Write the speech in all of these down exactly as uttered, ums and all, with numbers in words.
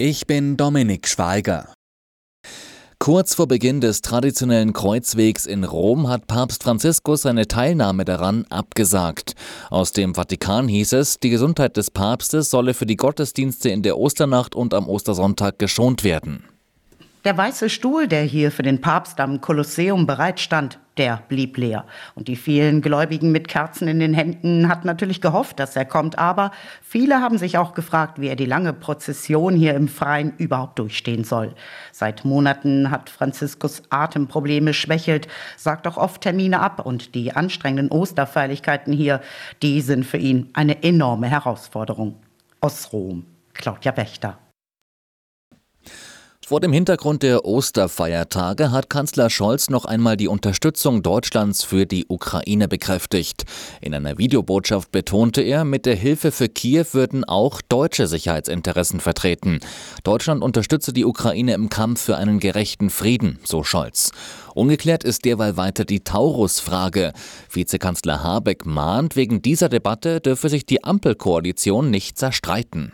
Ich bin Dominik Schweiger. Kurz vor Beginn des traditionellen Kreuzwegs in Rom hat Papst Franziskus seine Teilnahme daran abgesagt. Aus dem Vatikan hieß es, die Gesundheit des Papstes solle für die Gottesdienste in der Osternacht und am Ostersonntag geschont werden. Der weiße Stuhl, der hier für den Papst am Kolosseum bereitstand, der blieb leer. Und die vielen Gläubigen mit Kerzen in den Händen hatten natürlich gehofft, dass er kommt. Aber viele haben sich auch gefragt, wie er die lange Prozession hier im Freien überhaupt durchstehen soll. Seit Monaten hat Franziskus Atemprobleme, schwächelt, sagt auch oft Termine ab. Und die anstrengenden Osterfeierlichkeiten hier, die sind für ihn eine enorme Herausforderung. Aus Rom, Claudia Wächter. Vor dem Hintergrund der Osterfeiertage hat Kanzler Scholz noch einmal die Unterstützung Deutschlands für die Ukraine bekräftigt. In einer Videobotschaft betonte er, mit der Hilfe für Kiew würden auch deutsche Sicherheitsinteressen vertreten. Deutschland unterstütze die Ukraine im Kampf für einen gerechten Frieden, so Scholz. Ungeklärt ist derweil weiter die Taurus-Frage. Vizekanzler Habeck mahnt, wegen dieser Debatte dürfe sich die Ampelkoalition nicht zerstreiten.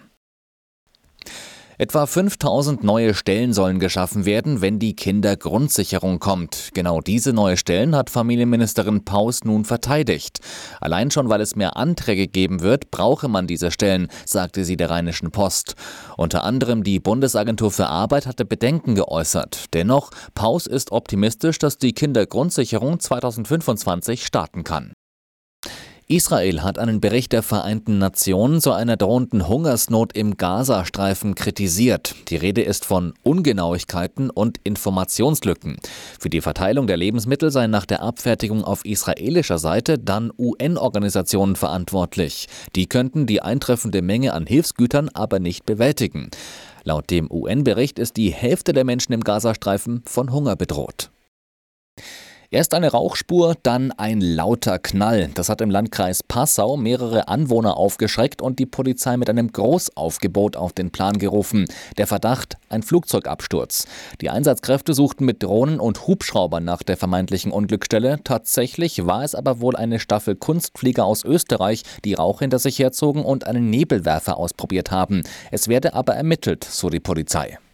Etwa fünftausend neue Stellen sollen geschaffen werden, wenn die Kindergrundsicherung kommt. Genau diese neue Stellen hat Familienministerin Paus nun verteidigt. Allein schon, weil es mehr Anträge geben wird, brauche man diese Stellen, sagte sie der Rheinischen Post. Unter anderem die Bundesagentur für Arbeit hatte Bedenken geäußert. Dennoch, Paus ist optimistisch, dass die Kindergrundsicherung zweitausendfünfundzwanzig starten kann. Israel hat einen Bericht der Vereinten Nationen zu einer drohenden Hungersnot im Gazastreifen kritisiert. Die Rede ist von Ungenauigkeiten und Informationslücken. Für die Verteilung der Lebensmittel seien nach der Abfertigung auf israelischer Seite dann U N-Organisationen verantwortlich. Die könnten die eintreffende Menge an Hilfsgütern aber nicht bewältigen. Laut dem U N-Bericht ist die Hälfte der Menschen im Gazastreifen von Hunger bedroht. Erst eine Rauchspur, dann ein lauter Knall. Das hat im Landkreis Passau mehrere Anwohner aufgeschreckt und die Polizei mit einem Großaufgebot auf den Plan gerufen. Der Verdacht, ein Flugzeugabsturz. Die Einsatzkräfte suchten mit Drohnen und Hubschraubern nach der vermeintlichen Unglücksstelle. Tatsächlich war es aber wohl eine Staffel Kunstflieger aus Österreich, die Rauch hinter sich herzogen und einen Nebelwerfer ausprobiert haben. Es werde aber ermittelt, so die Polizei.